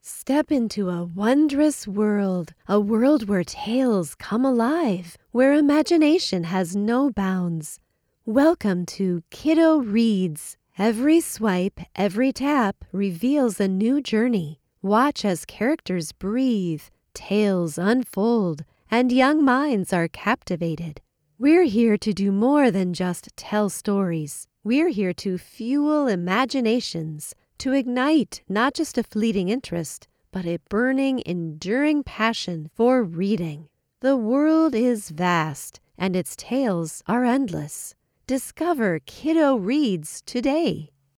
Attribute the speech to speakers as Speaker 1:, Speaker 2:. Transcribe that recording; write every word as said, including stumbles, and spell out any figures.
Speaker 1: Step into a wondrous world, a world where tales come alive, where imagination has no bounds. Welcome to Kiddo Reads. Every swipe, every tap reveals a new journey. Watch as characters breathe, tales unfold, and young minds are captivated. We're here to do more than just tell stories. We're here to fuel imaginations, to ignite not just a fleeting interest, but a burning, enduring passion for reading. The world is vast, and its tales are endless. Discover Kiddo Reads today.